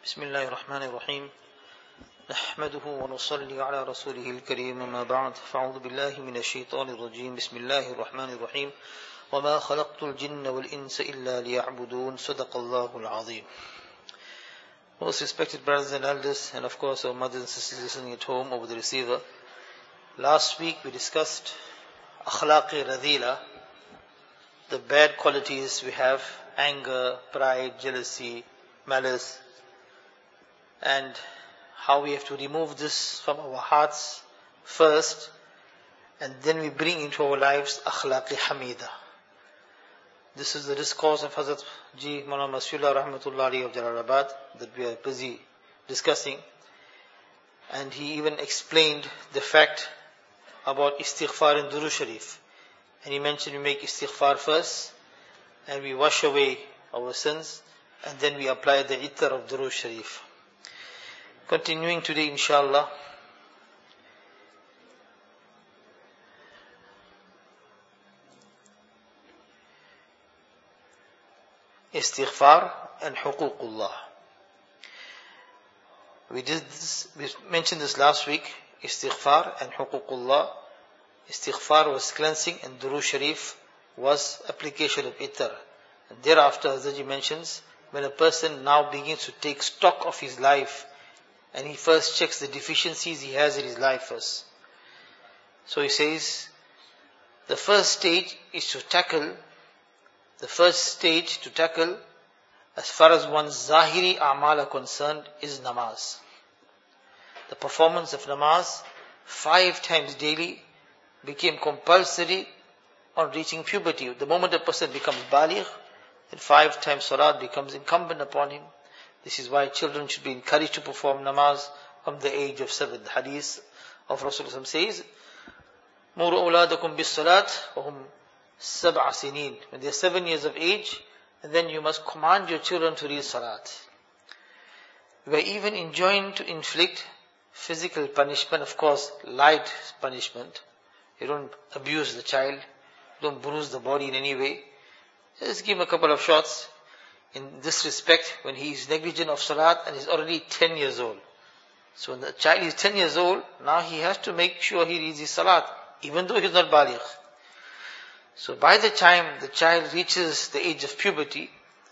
بسم الله الرحمن الرحيم نحمده ونصلي على رسوله الكريم أما بعد فأعوذ بالله من الشيطان الرجيم بسم الله الرحمن الرحيم وما خلقت الجن والإنس إلا ليعبدون صدق الله العظيم. Most respected brothers and elders, and of course our mothers and sisters listening at home over the receiver, last week we discussed akhlaq-e radhila, the bad qualities we have: anger, pride, jealousy, malice, and how we have to remove this from our hearts first, and then we bring into our lives akhlaq-e hamida. This is the discourse of Hazrat Ji Maulana Masfiullah Rahmatullahi of Jalalabad that we are busy discussing, and he even explained the fact about istighfar and durood sharif. And he mentioned we make istighfar first, and we wash away our sins, and then we apply the ittar of durood sharif. Continuing today, inshallah, istighfar and huququllah. We mentioned this last week, istighfar and huququllah. Istighfar was cleansing and durood sharif was application of ittar. And thereafter, Hazrat mentions, when a person now begins to take stock of his life, and he first checks the deficiencies he has in his life first. So he says, the first stage to tackle, as far as one's zahiri a'mal are concerned, is namaz. The performance of namaz 5 times daily became compulsory on reaching puberty. The moment a person becomes baligh, then 5 times salat becomes incumbent upon him. This is why children should be encouraged to perform namaz from the age of 7. The hadith of Rasulullah says, Muru awladakum bis salat wa hum 7 sinin. When they are 7 years of age, and then you must command your children to read salat. We are even enjoined to inflict physical punishment, of course, light punishment. You don't abuse the child, you don't bruise the body in any way. Just give him a couple of shots. In this respect, when he is negligent of salat and is already 10 years old. So when the child is 10 years old, now he has to make sure he reads his salat, even though he is not baligh. So by the time the child reaches the age of puberty,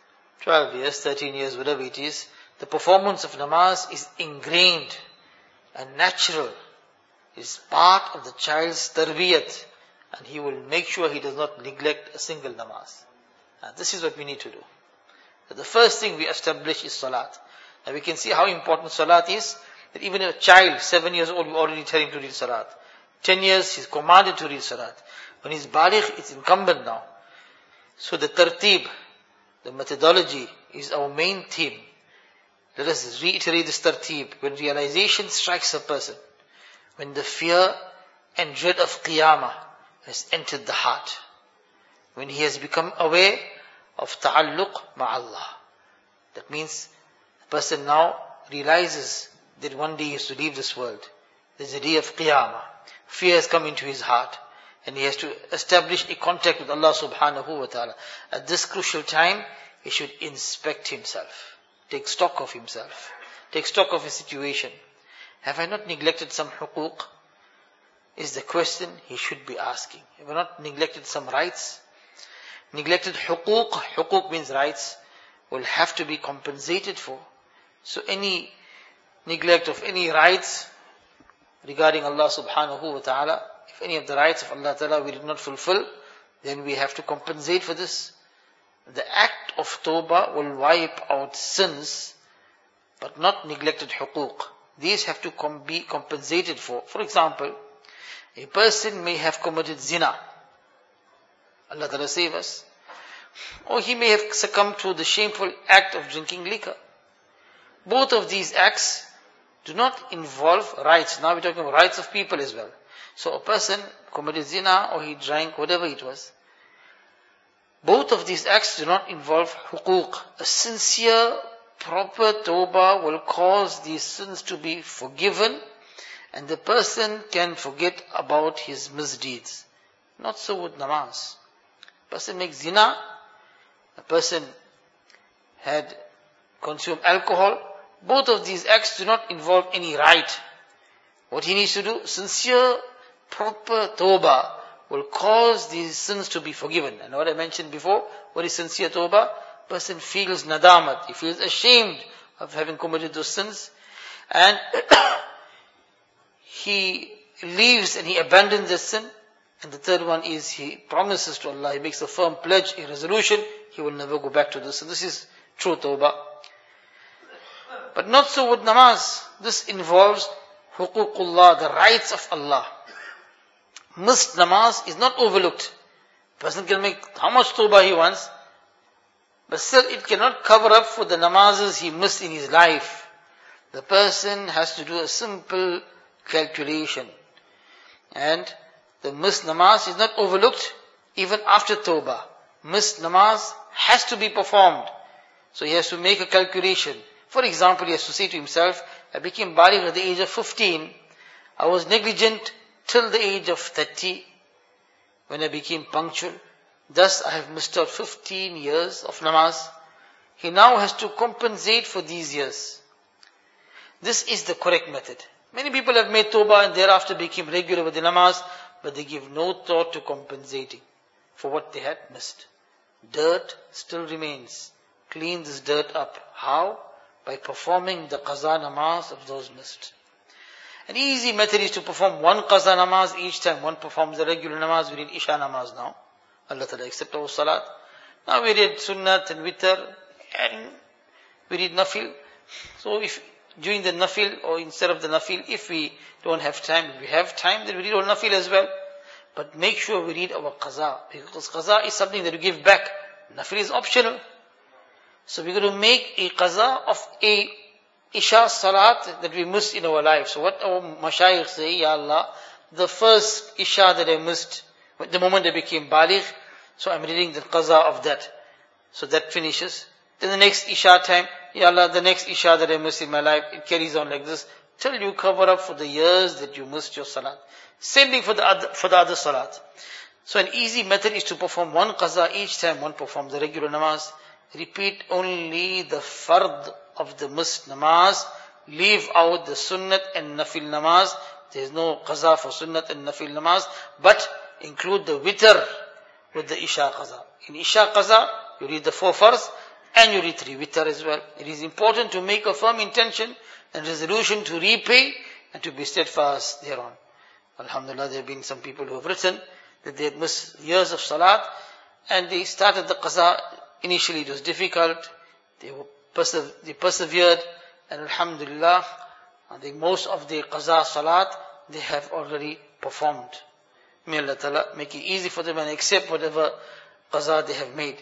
12 years, 13 years, whatever it is, the performance of namaz is ingrained and natural. It is part of the child's tarbiyat, and he will make sure he does not neglect a single namaz. And this is what we need to do. So the first thing we establish is salat. And we can see how important salat is, that even a child, 7 years old, we already tell him to read salat. 10 years, he's commanded to read salat. When he's baligh, it's incumbent now. So the tartib, the methodology, is our main theme. Let us reiterate this tartib. When realization strikes a person, when the fear and dread of qiyamah has entered the heart, when he has become aware of ta'alluq ma'allah. That means the person now realizes that one day he has to leave this world. There's a day of qiyamah. Fear has come into his heart, and he has to establish a contact with Allah subhanahu wa ta'ala. At this crucial time, he should inspect himself, take stock of himself, take stock of his situation. Have I not neglected some huquq? Is the question he should be asking. Have I not neglected some rights? Neglected huquq, huquq means rights, will have to be compensated for. So any neglect of any rights regarding Allah subhanahu wa ta'ala, if any of the rights of Allah ta'ala we did not fulfill, then we have to compensate for this. The act of tawbah will wipe out sins, but not neglected huquq. These have to be compensated for. For example, a person may have committed zina. Allah Ta'ala save us. Or he may have succumbed to the shameful act of drinking liquor. Both of these acts do not involve rights. Now we're talking about rights of people as well. So a person committed zina or he drank, whatever it was. Both of these acts do not involve huquq. A sincere, proper tawbah will cause these sins to be forgiven, and the person can forget about his misdeeds. Not so with namaz. A person makes zina, a person had consumed alcohol, both of these acts do not involve any rite. What he needs to do, sincere, proper tawbah will cause these sins to be forgiven. And what I mentioned before, what is sincere tawbah? Person feels nadamat, he feels ashamed of having committed those sins, and he leaves and he abandons the sin. And the third one is he promises to Allah, he makes a firm pledge, a resolution, he will never go back to this. So this is true tawbah. But not so with namaz. This involves huququllah, the rights of Allah. Missed namaz is not overlooked. Person can make how much tawbah he wants, but still it cannot cover up for the namazes he missed in his life. The person has to do a simple calculation. And the missed namaz is not overlooked even after tawbah. Missed namaz has to be performed. So he has to make a calculation. For example, he has to say to himself, I became baligh at the age of 15. I was negligent till the age of 30 when I became punctual. Thus I have missed out 15 years of namaz. He now has to compensate for these years. This is the correct method. Many people have made tawbah and thereafter became regular with the namaz, but they give no thought to compensating for what they had missed. Dirt still remains. Clean this dirt up. How? By performing the qaza namaz of those missed. An easy method is to perform one qaza namaz each time one performs the regular namaz. We read Isha namaz now. Allah Ta'ala accept our salat. Now we read sunnat and witr and we read nafil. So if during the nafil or instead of the nafil, if we don't have time, if we have time, then we read our nafil as well. But make sure we read our qaza, because qaza is something that we give back. Nafil is optional. So we're going to make a qaza of a Isha salat that we missed in our life. So what our mashayikh say, Ya Allah, the first Isha that I missed, the moment I became baligh, so I'm reading the qaza of that. So that finishes. Then the next Isha time, Ya Allah, the next Isha that I missed in my life, it carries on like this, till you cover up for the years that you missed your salat. Same thing for the other salat. So an easy method is to perform one qaza each time one performs the regular namaz. Repeat only the fard of the missed namaz. Leave out the sunnat and nafil namaz. There is no qaza for sunnat and nafil namaz. But include the witr with the Isha qaza. In Isha qaza, you read the 4 farz and you read 3 witr as well. It is important to make a firm intention and resolution to repay and to be steadfast thereon. Alhamdulillah, there have been some people who have written that they had missed years of salat and they started the qaza. Initially it was difficult, they persevered, and alhamdulillah, I think most of the qaza salat, they have already performed. May Allah Ta'ala make it easy for them and accept whatever qaza they have made.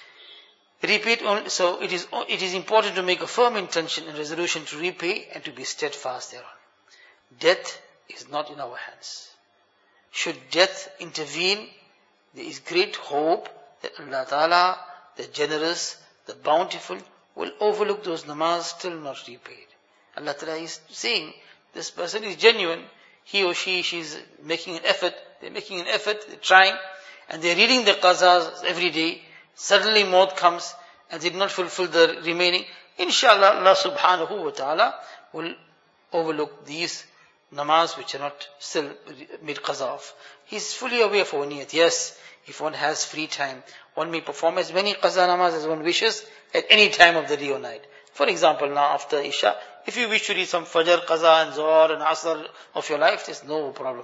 Repeat only, so it is important to make a firm intention and resolution to repay and to be steadfast thereon. Death is not in our hands. Should death intervene, there is great hope that Allah Ta'ala, the generous, the bountiful, will overlook those namaz still not repaid. Allah Ta'ala is saying, this person is genuine, he or she's making an effort, they're trying, and they're reading the qazas every day. Suddenly maut comes, and they did not fulfill the remaining. Inshallah, Allah subhanahu wa ta'ala will overlook these namaz which are not still made qaza of. He's fully aware of our niyat. Yes, if one has free time, one may perform as many qaza namaz as one wishes at any time of the day or night. For example, now after Isha, if you wish to read some Fajr, Qaza and Zohar and Asr of your life, there's no problem.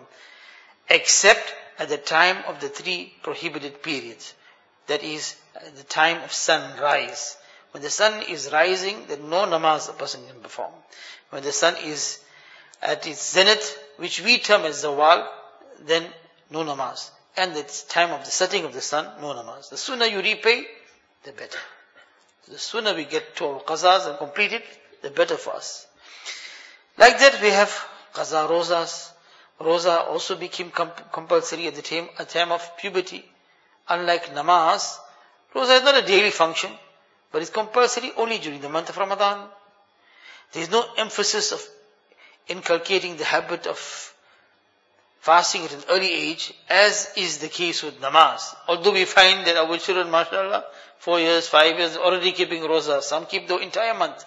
Except at the time of the 3 prohibited periods. That is, at the time of sunrise. When the sun is rising, then no namaz a person can perform. When the sun is at its zenith, which we term as zawal, then no namaz. And it's time of the setting of the sun, no namaz. The sooner you repay, the better. The sooner we get to our qazas and complete it, the better for us. Like that we have qaza rozas. Roza also became compulsory at the time of puberty. Unlike namaz, roza is not a daily function, but it's compulsory only during the month of Ramadan. There is no emphasis of inculcating the habit of fasting at an early age, as is the case with namaz. Although we find that our children, mashallah, 4 years, 5 years, already keeping roza. Some keep the entire month.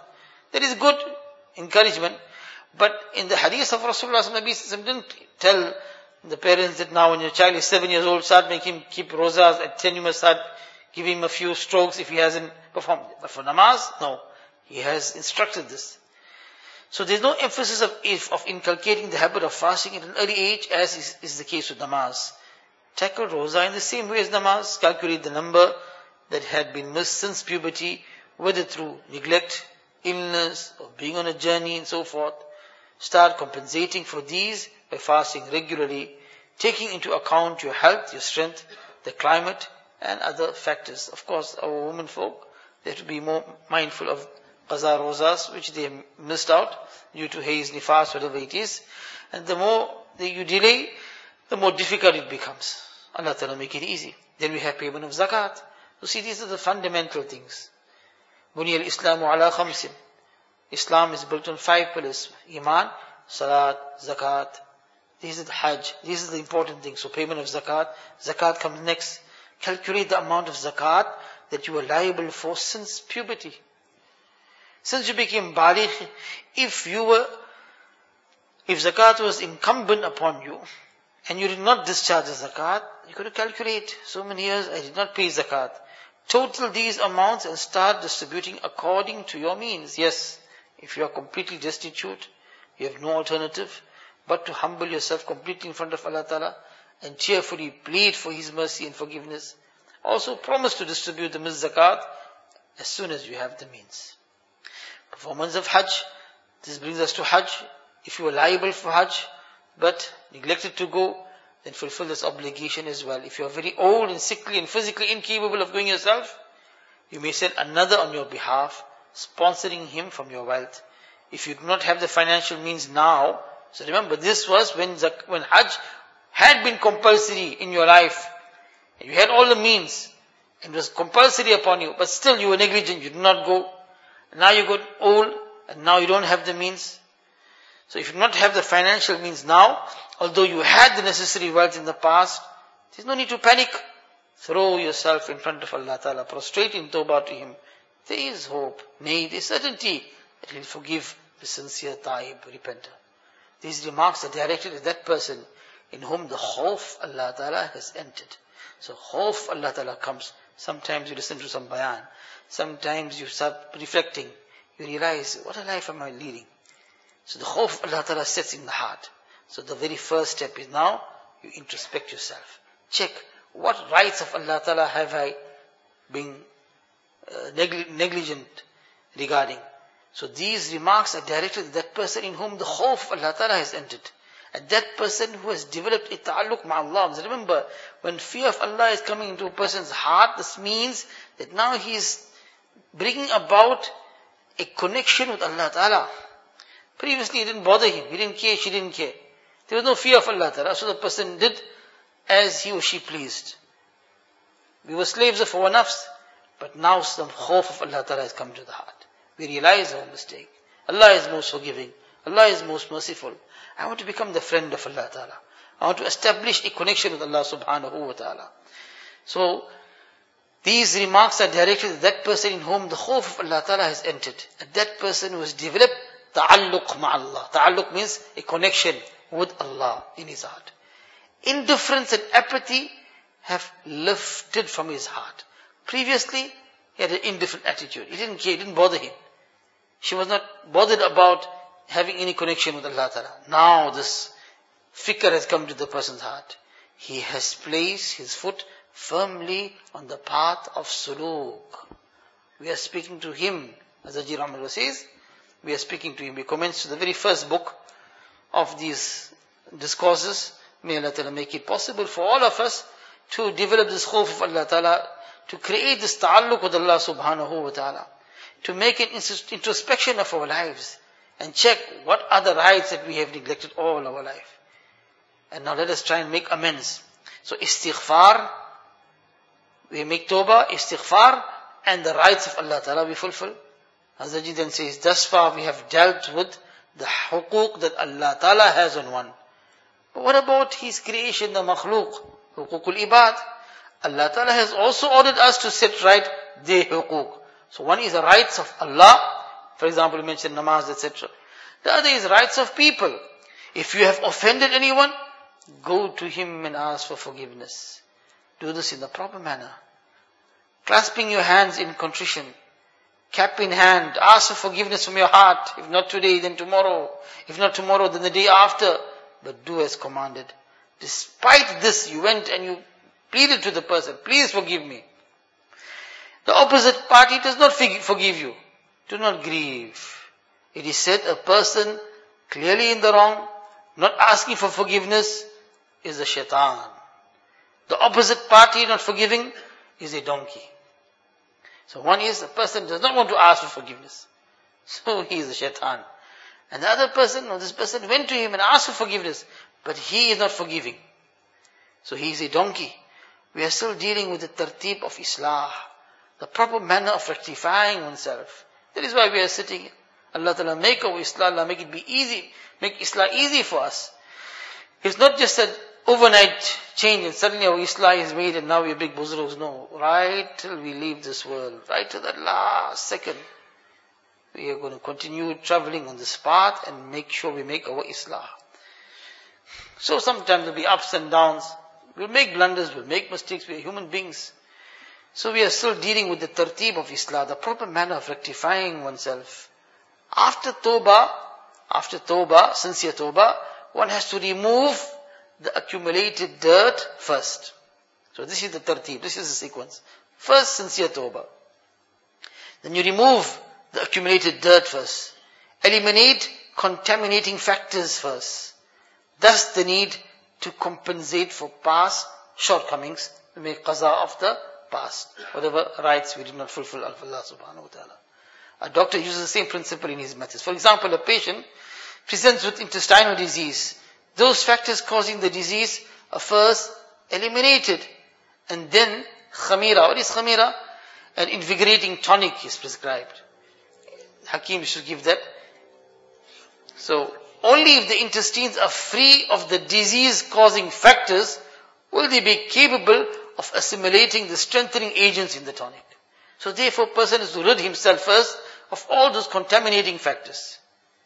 That is good encouragement. But in the hadith of Rasulullah Nabi didn't tell the parents that now when your child is 7 years old, start making him keep rozas. At 10 you must start giving him a few strokes if he hasn't performed. But for namaz, no. He has instructed this. So there's no emphasis of inculcating the habit of fasting at an early age, as is the case with namaz. Tackle roza in the same way as namaz. Calculate the number that had been missed since puberty, whether through neglect, illness, or being on a journey and so forth. Start compensating for these by fasting regularly, taking into account your health, your strength, the climate, and other factors. Of course, our women folk, they have to be more mindful of qaza rozas, which they missed out due to haze, nifas, whatever it is. And the more that you delay, the more difficult it becomes. Allah Ta'ala make it easy. Then we have payment of zakat. So see, these are the fundamental things. Bunya al-Islamu ala khamsin. Islam is built on 5 pillars. Iman, salat, zakat. These are the hajj. These are the important things. So payment of zakat. Zakat comes next. Calculate the amount of zakat that you are liable for since puberty. Since you became baligh, if zakat was incumbent upon you, and you did not discharge the zakat, you could calculate, so many years I did not pay zakat. Total these amounts and start distributing according to your means. Yes, if you are completely destitute, you have no alternative but to humble yourself completely in front of Allah Ta'ala and cheerfully plead for His mercy and forgiveness. Also promise to distribute the missed zakat as soon as you have the means. Performance of Hajj. This brings us to Hajj. If you are liable for Hajj, but neglected to go, then fulfill this obligation as well. If you are very old and sickly and physically incapable of going yourself, you may send another on your behalf, sponsoring him from your wealth. If you do not have the financial means now, so remember this was when Hajj had been compulsory in your life. You had all the means. It was compulsory upon you, but still you were negligent, you did not go. Now you got old, and now you don't have the means. So if you do not have the financial means now, although you had the necessary wealth in the past, there's no need to panic. Throw yourself in front of Allah Ta'ala, prostrate in tawbah to Him. There is hope, nay, there is certainty that He'll forgive the sincere taib, repenter. These remarks are directed at that person in whom the khawf Allah Ta'ala has entered. So khawf Allah Ta'ala comes. Sometimes you listen to some bayan. Sometimes you start reflecting. You realize, what a life am I leading? So the khawf Allah Ta'ala sets in the heart. So the very first step is now, you introspect yourself. Check, what rights of Allah Ta'ala have I been negligent regarding? So these remarks are directed at that person in whom the khawf Allah Ta'ala has entered. At that person who has developed a ta'alluq ma'Allah. So remember, when fear of Allah is coming into a person's heart, this means that now he is bringing about a connection with Allah Ta'ala. Previously it didn't bother him, he didn't care, she didn't care. There was no fear of Allah Ta'ala, so the person did as he or she pleased. We were slaves of our nafs, but now some khawf of Allah Ta'ala has come to the heart. We realize our mistake. Allah is most forgiving. Allah is most merciful. I want to become the friend of Allah Ta'ala. I want to establish a connection with Allah Subhanahu wa Ta'ala. So, these remarks are directed at that person in whom the khawf of Allah Ta'ala has entered. At that person who has developed ta'alluq ma'Allah. Ta'alluq means a connection with Allah in his heart. Indifference and apathy have lifted from his heart. Previously, he had an indifferent attitude. He didn't care, it didn't bother him. She was not bothered about having any connection with Allah Ta'ala. Now this fikr has come to the person's heart. He has placed his foot firmly on the path of suluk. We are speaking to him, as Ajir Ahmad says, we are speaking to him. We commence to the very first book of these discourses. May Allah Ta'ala make it possible for all of us to develop this khawf of Allah Ta'ala, to create this ta'alluq with Allah Subhanahu wa Ta'ala, to make an introspection of our lives and check what are the rights that we have neglected all our life. And now let us try and make amends. So istighfar, we make tawbah, istighfar, and the rights of Allah Ta'ala we fulfill. Hazrat then says, thus far we have dealt with the huquq that Allah Ta'ala has on one. But what about His creation, the makhluk, huququl ibad? Allah Ta'ala has also ordered us to set right their huquq. So one is the rights of Allah For example, we mentioned namaz, etc. The other is rights of people. If you have offended anyone, go to him and ask for forgiveness. Do this in the proper manner. Clasping your hands in contrition. Cap in hand. Ask for forgiveness from your heart. If not today, then tomorrow. If not tomorrow, then the day after. But do as commanded. Despite this, you went and you pleaded to the person, please forgive me. The opposite party does not forgive you. Do not grieve. It is said a person clearly in the wrong, not asking for forgiveness, is a shaitan. The opposite party not forgiving is a donkey. So one is a person does not want to ask for forgiveness. So he is a shaitan. And the other person, or this person went to him and asked for forgiveness, but he is not forgiving. So he is a donkey. We are still dealing with the tartib of Islah, the proper manner of rectifying oneself. That is why we are sitting here. Allah Ta'ala make our Islah, Allah make it be easy, make Islah easy for us. It's not just an overnight change and suddenly our Islah is made and now we are big buzrugs. No, right till we leave this world, right to that last second, we are going to continue traveling on this path and make sure we make our Islah. So sometimes there will be ups and downs. We'll make blunders, we'll make mistakes, we are human beings. So we are still dealing with the tartib of Islah, the proper manner of rectifying oneself. After tawbah, sincere tawbah, one has to remove the accumulated dirt first. So this is the tartib, this is the sequence. First, sincere tawbah. Then you remove the accumulated dirt first. Eliminate contaminating factors first. Thus the need to compensate for past shortcomings, to make qaza of the past. Whatever rights we did not fulfill of Allah subhanahu wa ta'ala. A doctor uses the same principle in his methods. For example, a patient presents with intestinal disease. Those factors causing the disease are first eliminated. And then khamira. What is khamira? An invigorating tonic is prescribed. Hakim should give that. So, only if the intestines are free of the disease-causing factors will they be capable of assimilating the strengthening agents in the tonic. So therefore, a person has to rid himself first of all those contaminating factors.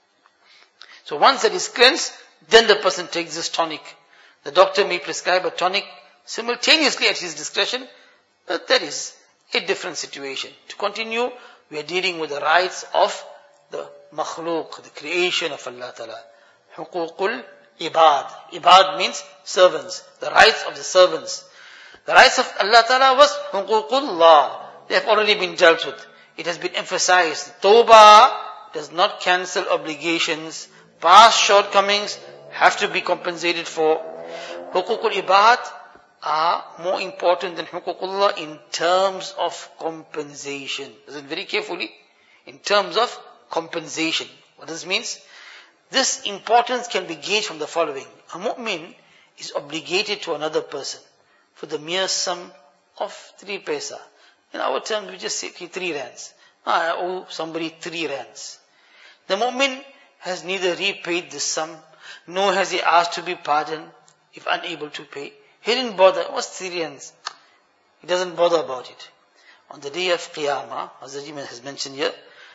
So once that is cleansed, then the person takes this tonic. The doctor may prescribe a tonic simultaneously at his discretion, but that is a different situation. To continue, we are dealing with the rights of the makhluk, the creation of Allah Ta'ala. Huququl ibad. Ibad means servants. The rights of the servants. The rights of Allah Ta'ala was huququllah. They have already been dealt with. It has been emphasized. Tawbah does not cancel obligations. Past shortcomings have to be compensated for. Huququl ibad are more important than huququllah in terms of compensation. Listen very carefully. In terms of compensation. What this means? This importance can be gauged from the following. A mu'min is obligated to another person for the mere sum of 3 paisa. In our terms, we just say 3 rands. I owe somebody 3 rands. The mu'min has neither repaid this sum, nor has he asked to be pardoned if unable to pay. He didn't bother. What's 3 rands? He doesn't bother about it. On the day of Qiyamah, as the Imam has mentioned here,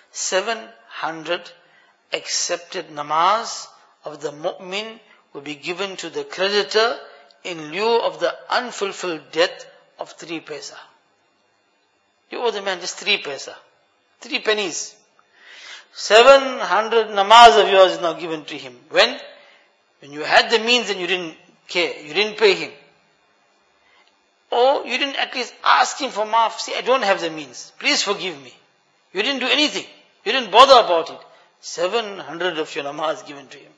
700 accepted namaz of the mu'min will be given to the creditor in lieu of the unfulfilled debt of 3 paisa. You owe the man just 3 paisa. 3 pennies. 700 namaz of yours is now given to him. When? When you had the means and you didn't care. You didn't pay him. Or you didn't at least ask him for maaf. See, I don't have the means. Please forgive me. You didn't do anything. You didn't bother about it. 700 of your namaz given to him.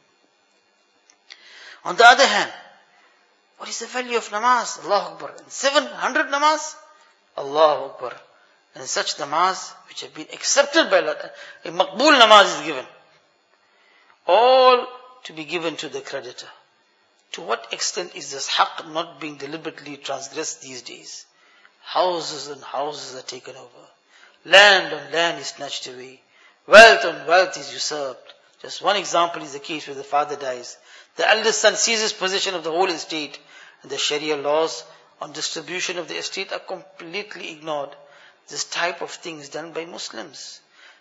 On the other hand, what is the value of namaz? Allahu Akbar. 700 namaz? Allahu Akbar. And such namaz which have been accepted by Allah, a maqbool namaz is given. All to be given to the creditor. To what extent is this haqq not being deliberately transgressed these days? Houses and houses are taken over. Land on land is snatched away. Wealth on wealth is usurped. Just one example is the case where the father dies. The eldest son seizes possession of the whole estate, and the Sharia laws on distribution of the estate are completely ignored. This type of thing is done by Muslims.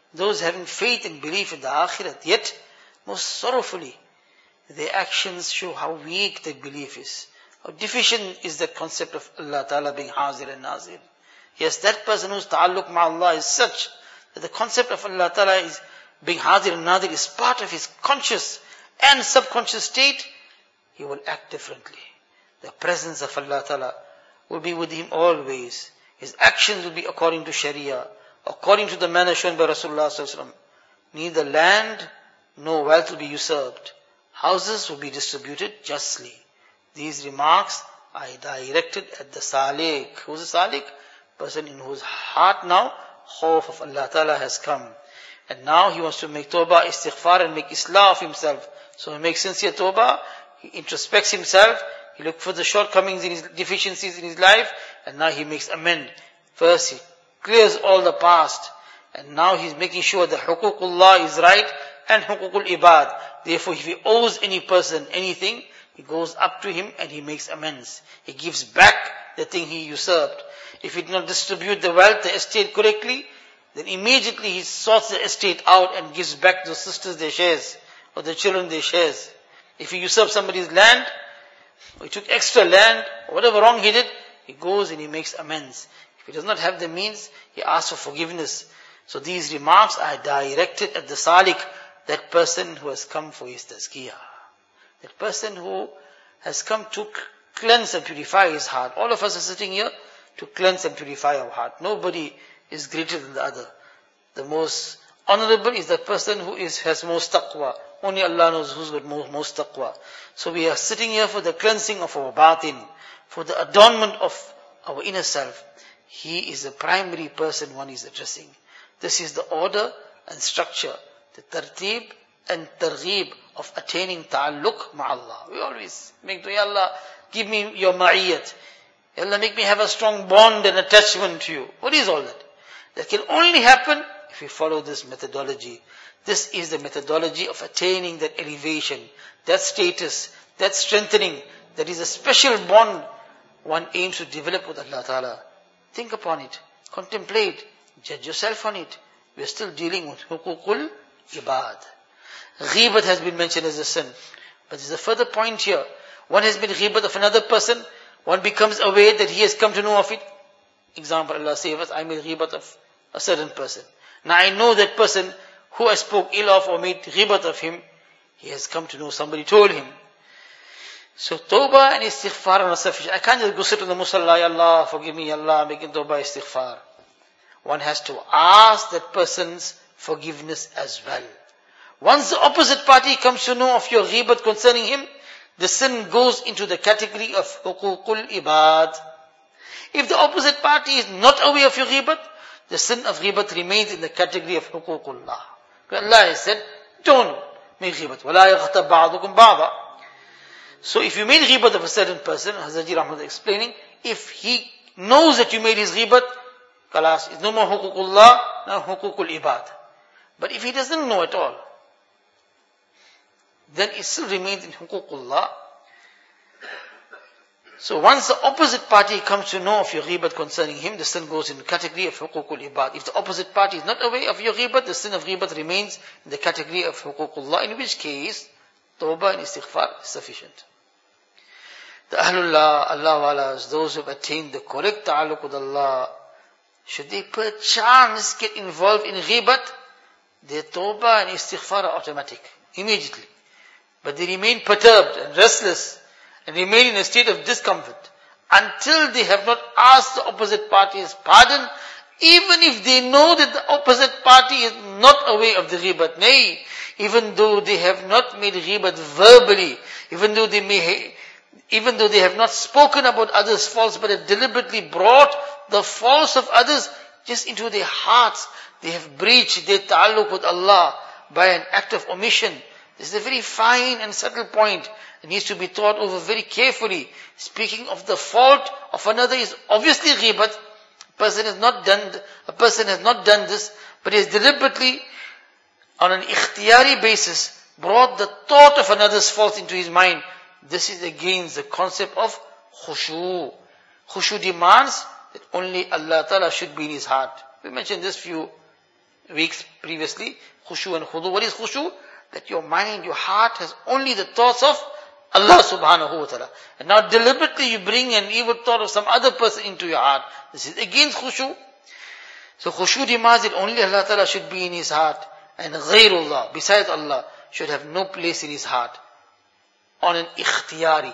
those having faith and belief in the akhirat, yet most sorrowfully, their actions show how weak that belief is. How deficient is that concept of Allah Ta'ala being Hazir and Nazir. Yes, that person whose ta'alluq ma'Allah is such that the concept of Allah Ta'ala is being Hazir and Nazir is part of his conscious and subconscious state, he will act differently. The presence of Allah Ta'ala will be with him always. His actions will be according to Sharia, according to the manner shown by Rasulullah Sallallahu Alaihi Wasallam. Neither land nor wealth will be usurped. Houses will be distributed justly. These remarks are directed at the Salik. Who's the Salik? Person in whose heart now khawf of Allah Ta'ala has come. And now he wants to make tawbah, istighfar and make islah of himself. So he makes sincere tawbah, he introspects himself, he looks for the shortcomings in his deficiencies in his life, and now he makes amend. First he clears all the past, and now he's making sure that huququllah is right and huququl ibad. Therefore if he owes any person anything, he goes up to him and he makes amends. He gives back the thing he usurped. If he did not distribute the wealth, the estate correctly, then immediately he sorts the estate out and gives back to the sisters their shares, or the children their shares. If he usurped somebody's land, or he took extra land, or whatever wrong he did, he goes and he makes amends. If he does not have the means, he asks for forgiveness. So these remarks are directed at the Salik, that person who has come for his tazkiyah. That person who has come to cleanse and purify his heart. All of us are sitting here to cleanse and purify our heart. Nobody is greater than the other. The most honorable is the person who has most taqwa. Only Allah knows who's got most taqwa. So we are sitting here for the cleansing of our batin, for the adornment of our inner self. He is the primary person one is addressing. This is the order and structure, the tartib and targheeb of attaining ta'alluq ma'Allah. We always make dua, Ya Allah, give me your ma'iyyat. Ya Allah, make me have a strong bond and attachment to you. What is all that? That can only happen if we follow this methodology. This is the methodology of attaining that elevation, that status, that strengthening. That is a special bond one aims to develop with Allah Ta'ala. Think upon it. Contemplate. Judge yourself on it. We are still dealing with huququl ibad. Ghibat has been mentioned as a sin. But there's a further point here. One has been ghibat of another person. One becomes aware that he has come to know of it. Example, Allah save us, I made ghibat of a certain person. Now I know that person who I spoke ill of or made ghibat of him, he has come to know, somebody told him. So tawbah and istighfar are not sufficient. I can't just go sit on the musalla, Ya Allah, forgive me, Ya Allah, making tawbah, istighfar. One has to ask that person's forgiveness as well. Once the opposite party comes to know of your ghibat concerning him, the sin goes into the category of huququl ibad. If the opposite party is not aware of your ghibat, the sin of ghibat remains in the category of huququllah. Allah has said, don't make ghibat. وَلَا يَغْتَبْ بَعْضُكُمْ بَعْضًا. So if you made ghibat of a certain person, Hazrat Ji Rahmat explaining, if he knows that you made his ghibat, kalas, it's no more huququllah, now huququl ibad. But if he doesn't know at all, then it still remains in huququllah. So once the opposite party comes to know of your ghibat concerning him, the sin goes in the category of huququl ibad. If the opposite party is not aware of your ghibat, the sin of ghibat remains in the category of huququllah, in which case, tawbah and istighfar is sufficient. The Ahlullah, Allah Walas, those who have attained the correct ta'alluq with Allah, should they perchance get involved in ghibat, their tawbah and istighfar are automatic, immediately. But they remain perturbed and restless and remain in a state of discomfort until they have not asked the opposite party's pardon, even if they know that the opposite party is not aware of the ghibat. Nay, even though they have not made ghibat verbally, even though they have not spoken about others' faults, but have deliberately brought the faults of others just into their hearts, they have breached their ta'alluq with Allah by an act of omission. This is a very fine and subtle point. It needs to be thought over very carefully. Speaking of the fault of another is obviously ghibat. A person has not done this, but he has deliberately, on an ikhtiyari basis, brought the thought of another's fault into his mind. This is against the concept of khushu. Khushu demands that only Allah Ta'ala should be in his heart. We mentioned this few weeks previously, khushu and khudu. What is khushu? That your mind, your heart has only the thoughts of Allah subhanahu wa ta'ala. And now deliberately you bring an evil thought of some other person into your heart. This is against khushu. So khushu demands that only Allah ta'ala should be in his heart. And ghayrullah, besides Allah, should have no place in his heart. On an ikhtiyari,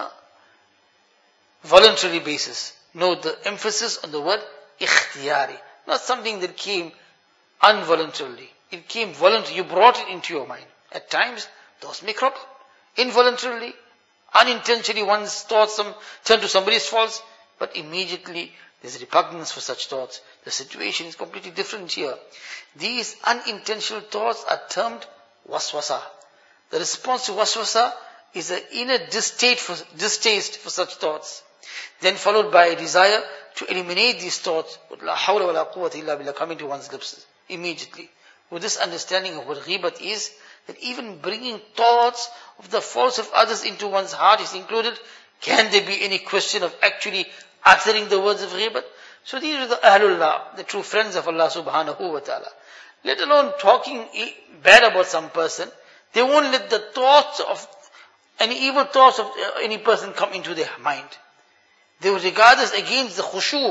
voluntary basis. Note the emphasis on the word ikhtiyari. Not something that came involuntarily. It came voluntarily. You brought it into your mind. At times, those may crop up. Involuntarily, unintentionally, one's thoughts turn to somebody's faults, but immediately there's repugnance for such thoughts. The situation is completely different here. These unintentional thoughts are termed waswasa. The response to waswasa is an inner distaste for such thoughts. Then followed by a desire to eliminate these thoughts. La hawla wa la quwwata illa billah coming to one's lips immediately. With this understanding of what ghibat is, that even bringing thoughts of the faults of others into one's heart is included. Can there be any question of actually uttering the words of ghibat? So these are the ahlullah, the true friends of Allah subhanahu wa ta'ala. Let alone talking bad about some person, they won't let the thoughts of any evil thoughts of any person come into their mind. They will regard this against the khushu,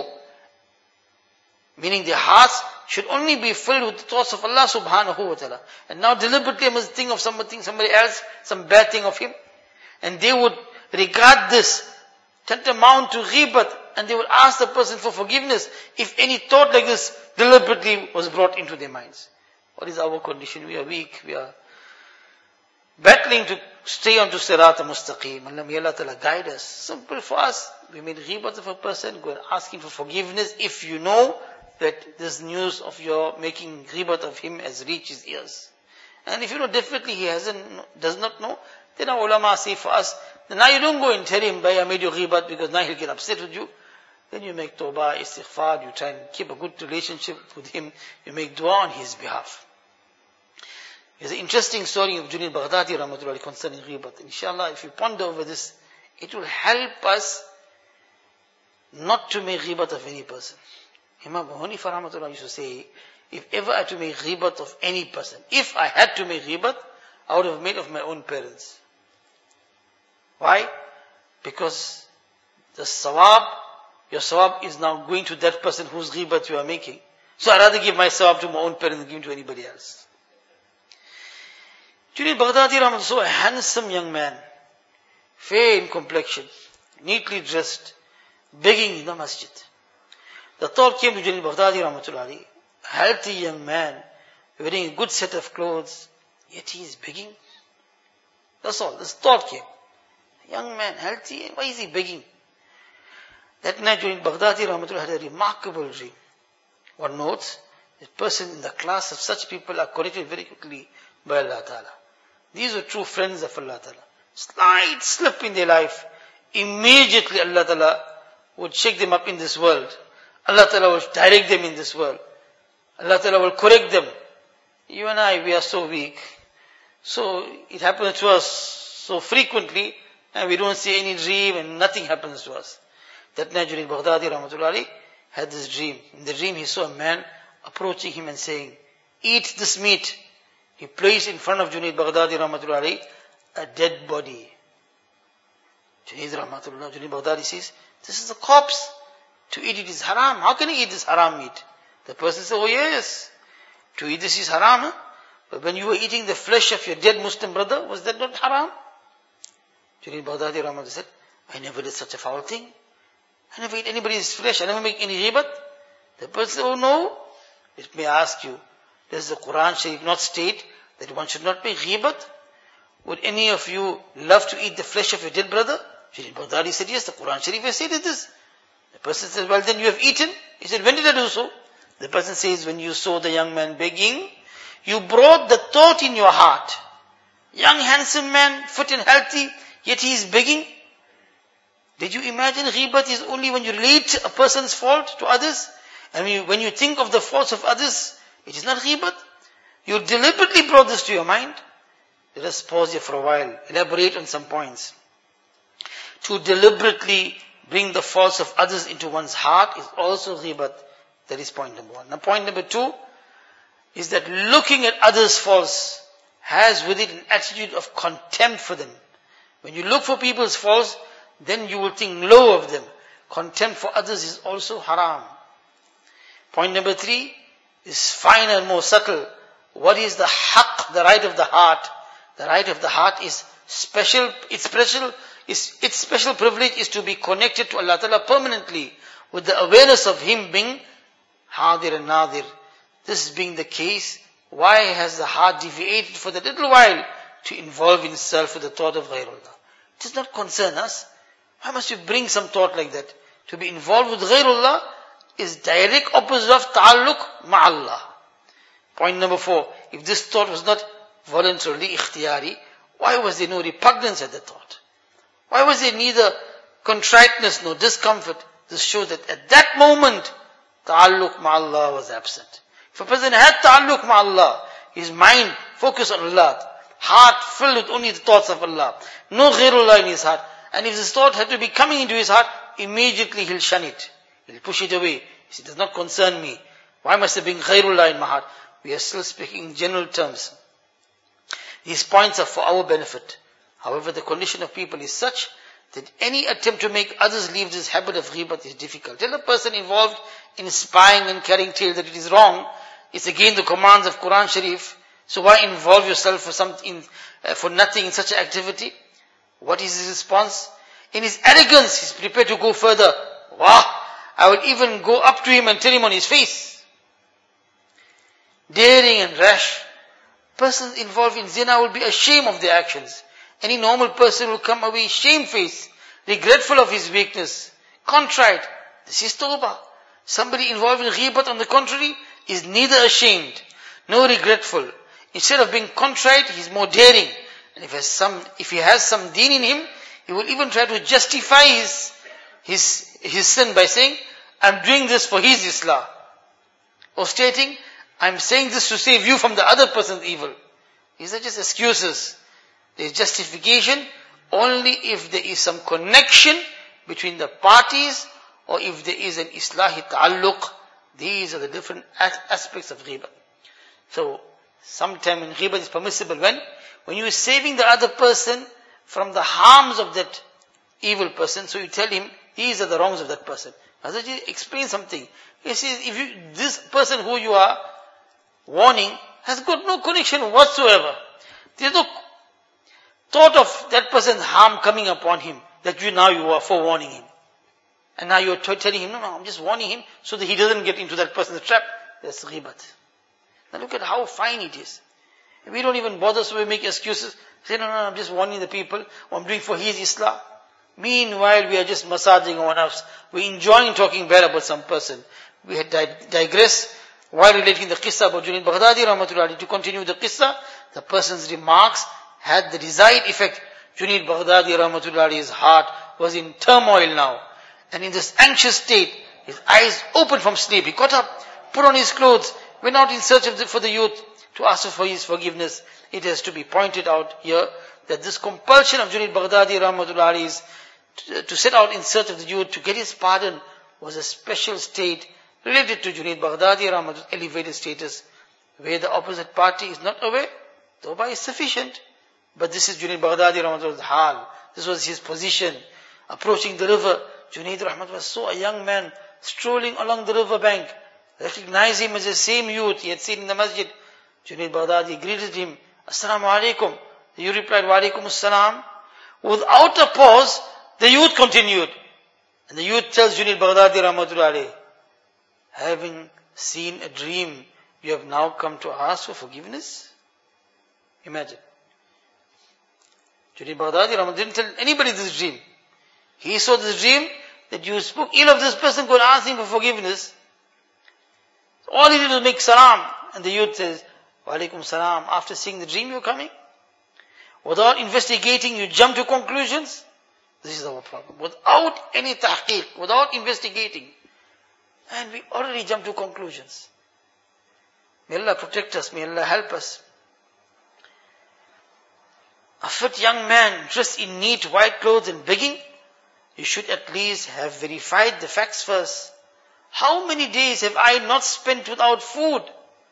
meaning their hearts should only be filled with the thoughts of Allah subhanahu wa ta'ala. And now deliberately I must think of somebody else, some bad thing of him. And they would regard this tantamount to ghibat, and they would ask the person for forgiveness if any thought like this deliberately was brought into their minds. What is our condition? We are weak, we are battling to stay onto Sirat al-Mustaqim. And may Allah Ta'ala guide us. Simple for us. We made ghibat of a person, go and ask him for forgiveness if you know that this news of your making ghibat of him has reached his ears. And if you know definitely he does not know, then our ulama say for us, then now you don't go and tell him, I made you ghibat, because now he'll get upset with you. Then you make tawbah, istighfar, you try and keep a good relationship with him, you make dua on his behalf. There's an interesting story of Junaid Baghdadi rahmatullahi concerning ghibat. Inshallah, if you ponder over this, it will help us not to make ghibat of any person. Imam Abu Hanifa rahmatullah used to say, if ever I had to make ghibat of any person, if I had to make ghibat, I would have made of my own parents. Why? Because the sawab, your sawab is now going to that person whose ghibat you are making. So I'd rather give my sawab to my own parents than give it to anybody else. Junaid Baghdadi rahmatullah, so a handsome young man, fair in complexion, neatly dressed, begging in the masjid. The thought came to Junaid Baghdadi rahmatullahi, a healthy young man, wearing a good set of clothes, yet he is begging. That's all. This thought came. A young man, healthy, why is he begging? That night Junaid Baghdadi rahmatullahi had a remarkable dream. One notes, the person in the class of such people are corrected very quickly by Allah Ta'ala. These were true friends of Allah Ta'ala. Slight slip in their life, immediately Allah Ta'ala would shake them up in this world. Allah Ta'ala will direct them in this world. Allah Ta'ala will correct them. You and I, we are so weak. So it happens to us so frequently, and we don't see any dream and nothing happens to us. That night Junaid Baghdadi rahmatullahi had this dream. In the dream he saw a man approaching him and saying, eat this meat. He placed in front of Junaid Baghdadi rahmatullahi a dead body. Junaid Baghdadi says, this is a corpse. To eat it is haram. How can I eat this haram meat? The person says, oh yes, to eat this is haram. Huh? But when you were eating the flesh of your dead Muslim brother, was that not haram? Junaid Baghdadi rahmatullahi said, I never did such a foul thing. I never eat anybody's flesh. I never make any ghibat. The person said, oh no. Let me ask you, does the Quran Sharif not state that one should not make ghibat? Would any of you love to eat the flesh of your dead brother? Junaid Baghdadi said, yes, the Quran Sharif has stated this. The person says, well then you have eaten. He said, when did I do so? The person says, when you saw the young man begging, you brought the thought in your heart. Young, handsome man, fit and healthy, yet he is begging. Did you imagine ghibat is only when you relate a person's fault to others? And when you think of the faults of others, it is not ghibat. You deliberately brought this to your mind. Let us pause here for a while, elaborate on some points. To deliberately bring the faults of others into one's heart is also ghibat. That is point number one. Now point number two is that looking at others' faults has with it an attitude of contempt for them. When you look for people's faults, then you will think low of them. Contempt for others is also haram. Point number 3 is finer and more subtle. What is the haqq, the right of the heart? The right of the heart is special. Its special privilege is to be connected to Allah Ta'ala permanently with the awareness of Him being hadir and nadir. This being the case, why has the heart deviated for that little while to involve itself with the thought of Ghairullah? It does not concern us. Why must you bring some thought like that? To be involved with Ghairullah is direct opposite of ta'alluq ma'allah. Point number 4, if this thought was not voluntarily ikhtiyari, why was there no repugnance at the thought? Why was there neither contriteness nor discomfort? This shows that at that moment, ta'alluq ma'allah was absent. If a person had ta'alluq ma'allah, his mind focused on Allah, heart filled with only the thoughts of Allah, no ghairullah in his heart, and if this thought had to be coming into his heart, immediately he'll shun it. He'll push it away. It does not concern me. Why must there be ghairullah in my heart? We are still speaking in general terms. These points are for our benefit. However, the condition of people is such that any attempt to make others leave this habit of ghibat is difficult. Tell a person involved in spying and carrying tales that it is wrong. It's again the commands of Quran Sharif. So why involve yourself for nothing in such an activity? What is his response? In his arrogance, he's prepared to go further. Wow! I would even go up to him and tell him on his face. Daring and rash. Persons involved in zina will be ashamed of their actions. Any normal person will come away shamefaced, regretful of his weakness, contrite. This is tawbah. Somebody involved in ghibat, on the contrary, is neither ashamed nor regretful. Instead of being contrite, he is more daring. And if he has some deen in him, he will even try to justify his sin by saying, I'm doing this for his islah. Or stating, I'm saying this to save you from the other person's evil. These are just excuses. There is justification only if there is some connection between the parties or if there is an islahi ta'alluq. These are the different aspects of ghibat. So, sometime in ghibat is permissible when you are saving the other person from the harms of that evil person. So you tell him, these are the wrongs of that person. Hazratji explain something. He says, this person who you are warning has got no connection whatsoever. There is no thought of that person's harm coming upon him, that you are forewarning him. And now you are telling him, no, I'm just warning him so that he doesn't get into that person's trap. That's ghibat. Now look at how fine it is. We don't even bother, so we make excuses. Say, no, I'm just warning the people, I'm doing for his islah. Meanwhile, we are just massaging our nafs. We're enjoying talking bad about some person. We had digressed while relating the qissa about Junaid Baghdadi rahmatullahi. To continue the qissa, the person's remarks had the desired effect. Junaid Baghdadi rahmatullahi's heart was in turmoil now. And in this anxious state, his eyes opened from sleep. He got up, put on his clothes, went out in search for the youth to ask for his forgiveness. It has to be pointed out here that this compulsion of Junaid Baghdadi rahmatullahi to set out in search of the youth to get his pardon was a special state related to Junaid Baghdadi rahmatullah's elevated status, where the opposite party is not aware. Tawbah is sufficient. But this is Junaid Baghdadi rahmatullah's hal. This was his position. Approaching the river, Junaid rahmatullah saw a young man strolling along the river bank. Recognized him as the same youth he had seen in the masjid. Junaid Baghdadi greeted him, Assalamu alaikum. The youth replied, Wa alaikum assalam. Without a pause, the youth continued. And the youth tells Junaid Baghdadi rahmatullah, having seen a dream, you have now come to ask for forgiveness? Imagine. Junaid Baghdadi rahmatullah didn't tell anybody this dream. He saw this dream that you spoke ill of this person, go and ask him for forgiveness. All he did was make salam. And the youth says, Wa alaikum salam. After seeing the dream, you're coming? Without investigating, you jump to conclusions? This is our problem. Without any tahqiq, without investigating. And we already jump to conclusions. May Allah protect us. May Allah help us. A fit young man dressed in neat white clothes and begging, you should at least have verified the facts first. How many days have I not spent without food?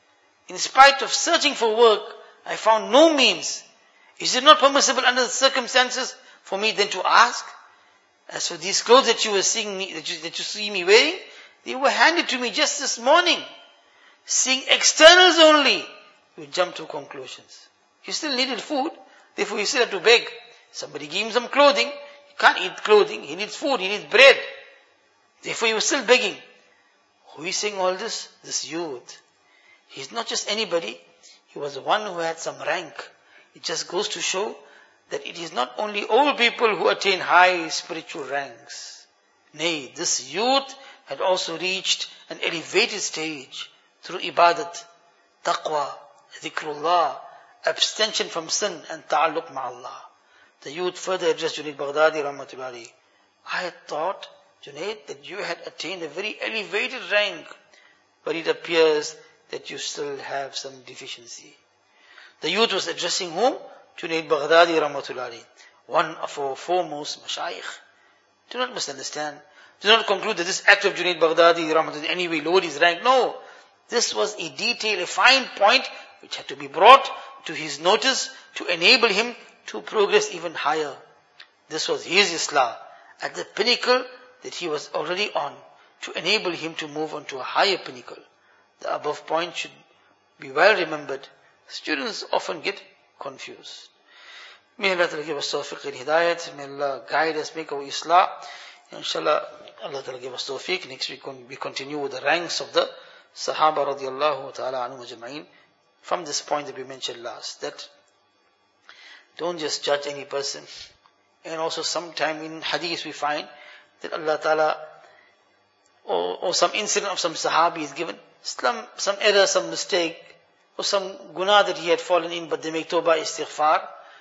In spite of searching for work, I found no means. Is it not permissible under the circumstances for me then to ask? As for these clothes that you were seeing me, that you see me wearing, they were handed to me just this morning. Seeing externals only, you jump to conclusions. You still needed food, therefore you still have to beg. Somebody gave him some clothing. He can't eat clothing, he needs food, he needs bread. Therefore you were still begging. Who is saying all this? This youth. He's not just anybody, he was one who had some rank. It just goes to show that it is not only old people who attain high spiritual ranks. Nay, this youth had also reached an elevated stage through ibadat, taqwa, dhikrullah, abstention from sin and ta'alluq ma'allah. The youth further addressed Junaid Baghdadi rahmatullahi. I had thought, Junaid, that you had attained a very elevated rank, but it appears that you still have some deficiency. The youth was addressing whom? Junaid Baghdadi rahmatullahi, one of our foremost mashayikh. Do not misunderstand. Do not conclude that this act of Junaid Baghdadi rahmatullahi in any way lowered his rank. No. This was a detail, a fine point which had to be brought to his notice to enable him to progress even higher. This was his Islah at the pinnacle that he was already on, to enable him to move on to a higher pinnacle. The above point should be well remembered. Students often get confused. May Allah Ta'ala give us tawfiq and hidayat. May Allah guide us, make our Islah. Inshallah, Allah Ta'ala give us tawfiq. Next week we continue with the ranks of the Sahaba radiallahu ta'ala anhum ajma'in. From this point that we mentioned last, that don't just judge any person. And also sometime in hadith we find that Allah Ta'ala, or some incident of some Sahabi is given, some error, some mistake, or some guna that he had fallen in, but they make tawbah istighfar.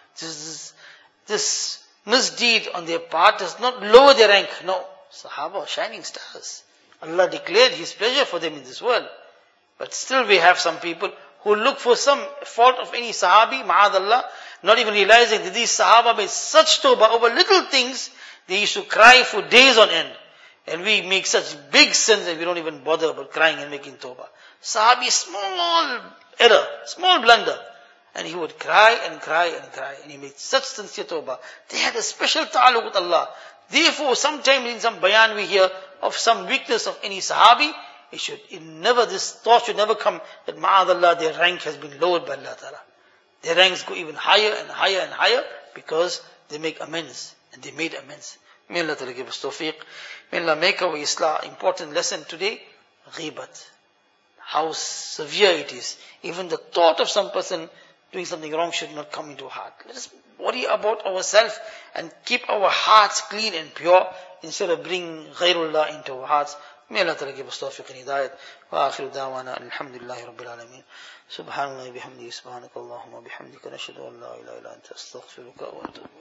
This misdeed on their part does not lower their rank. No. Sahaba are shining stars. Allah declared His pleasure for them in this world. But still we have some people who look for some fault of any Sahabi, ma'adallah, not even realizing that these Sahaba made such tawbah over little things, they used to cry for days on end. And we make such big sins that we don't even bother about crying and making tawbah. Sahabi, small error, small blunder. And he would cry and cry and cry. And he made such sincere tawbah. They had a special ta'alluq with Allah. Therefore, sometimes in some bayan we hear of some weakness of any Sahabi, this thought should never come that ma'adallah, their rank has been lowered by Allah Ta'ala. Their ranks go even higher and higher and higher because they make amends. And they made amends. May Allah Ta'ala give us tawfiq. May Allah make our Islah. Important lesson today, ghibat. How severe it is. Even the thought of some person doing something wrong should not come into our heart. Let us worry about ourselves and keep our hearts clean and pure instead of bringing ghairullah into our hearts. May Allah Ta'ala give us tawfiq and hidayat. Wa akhiru da'wana alhamdulillahi rabbil alameen. Subhanallah bihamdihi subhanakallahumma bihamdika nashhadu an la ilaha illa anta astaghfiruka wa atubu